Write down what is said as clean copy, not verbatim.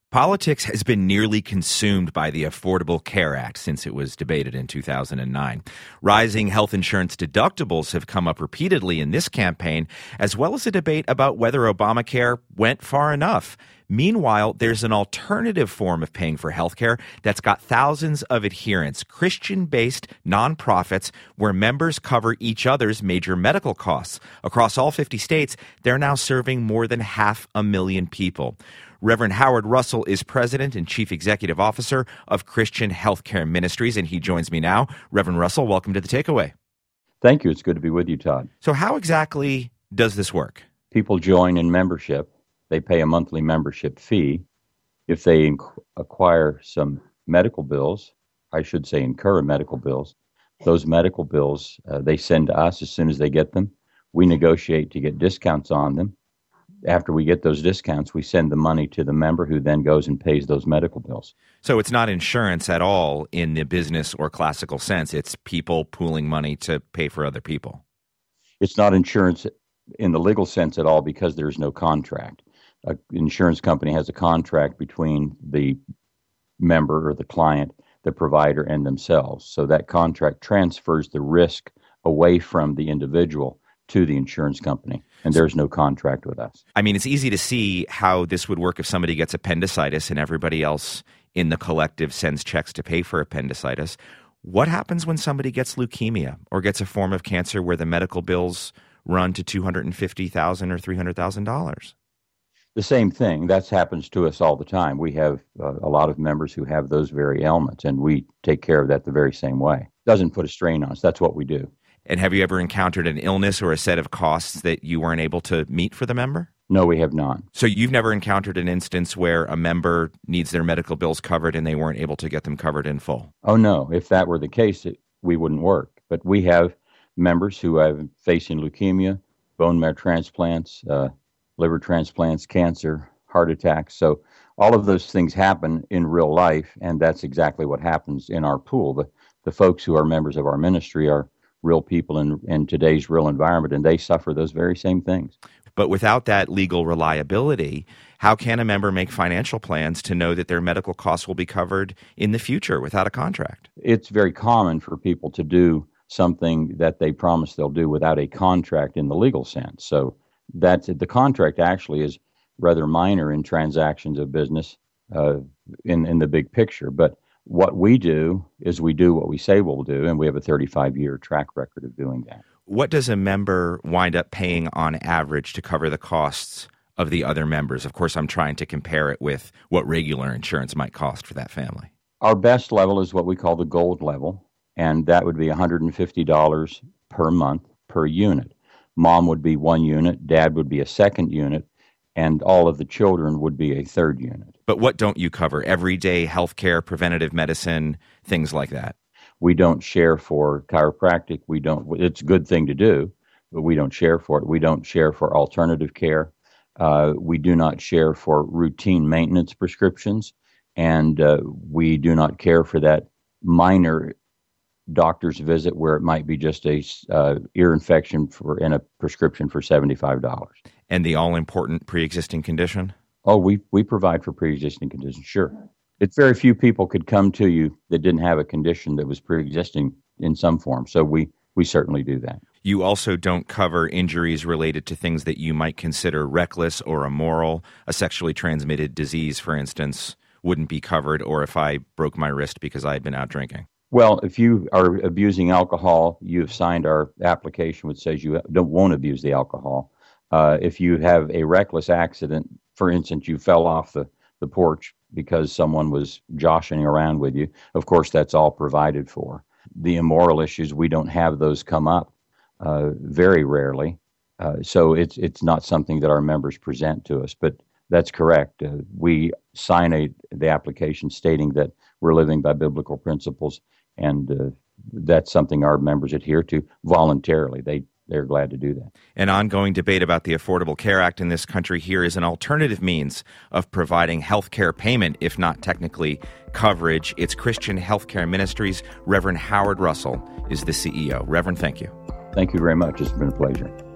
Politics has been nearly consumed by the Affordable Care Act since it was debated in 2009. Rising health insurance deductibles have come up repeatedly in this campaign, as well as a debate about whether Obamacare went far enough. Meanwhile, there's an alternative form of paying for health care that's got thousands of adherents, Christian-based nonprofits where members cover each other's major medical costs. Across all 50 states, they're now serving more than 500,000 people. Reverend Howard Russell is president and chief executive officer of Christian Healthcare Ministries, and he joins me now. Reverend Russell, welcome to The Takeaway. Thank you. It's good to be with you, Todd. So how exactly does this work? People join in membership. They pay a monthly membership fee. If they acquire some medical bills, I should say incur medical bills, those medical bills they send to us as soon as they get them. We negotiate to get discounts on them. After we get those discounts, we send the money to the member who then goes and pays those medical bills. So it's not insurance at all in the business or classical sense. It's people pooling money to pay for other people. It's not insurance in the legal sense at all because there's no contract. An insurance company has a contract between the member or the client, the provider, and themselves. So that contract transfers the risk away from the individual to the insurance company, and there's no contract with us. I mean, it's easy to see how this would work if somebody gets appendicitis and everybody else in the collective sends checks to pay for appendicitis. What happens when somebody gets leukemia or gets a form of cancer where the medical bills run to $250,000 or $300,000? The same thing. That happens to us all the time. We have a lot of members who have those very ailments, and we take care of that the very same way. Doesn't put a strain on us. That's what we do. And have you ever encountered an illness or a set of costs that you weren't able to meet for the member? No, we have not. So you've never encountered an instance where a member needs their medical bills covered and they weren't able to get them covered in full? Oh, no. If that were the case, we wouldn't work. But we have members who are facing leukemia, bone marrow transplants, liver transplants, cancer, heart attacks. So all of those things happen in real life, and that's exactly what happens in our pool. The folks who are members of our ministry are real people in today's real environment, and they suffer those very same things. But without that legal reliability, how can a member make financial plans to know that their medical costs will be covered in the future without a contract? It's very common for people to do something that they promise they'll do without a contract in the legal sense. So the contract actually is rather minor in transactions of business in the big picture. But what we do is we do what we say we'll do, and we have a 35-year track record of doing that. What does a member wind up paying on average to cover the costs of the other members? Of course, I'm trying to compare it with what regular insurance might cost for that family. Our best level is what we call the gold level, and that would be $150 per month per unit. Mom would be one unit, dad would be a second unit, and all of the children would be a third unit. But what don't you cover? Everyday health care, preventative medicine, things like that? We don't share for chiropractic. It's a good thing to do, but we don't share for it. We don't share for alternative care. We do not share for routine maintenance prescriptions, and we do not care for that minor doctor's visit where it might be just a ear infection and a prescription for $75. And the all-important pre-existing condition? Oh, we provide for pre-existing conditions, sure. It's very few people could come to you that didn't have a condition that was pre-existing in some form. So we certainly do that. You also don't cover injuries related to things that you might consider reckless or immoral. A sexually transmitted disease, for instance, wouldn't be covered, or if I broke my wrist because I had been out drinking. Well, if you are abusing alcohol, you have signed our application which says you won't abuse the alcohol. If you have a reckless accident, for instance, you fell off the porch because someone was joshing around with you, of course, that's all provided for. The immoral issues, we don't have those come up very rarely. So it's not something that our members present to us, but that's correct. We sign the application stating that we're living by biblical principles, and that's something our members adhere to voluntarily. They're glad to do that. An ongoing debate about the Affordable Care Act in this country here is an alternative means of providing health care payment, if not technically coverage. It's Christian Healthcare Ministries. Reverend Howard Russell is the CEO. Reverend, thank you. Thank you very much. It's been a pleasure.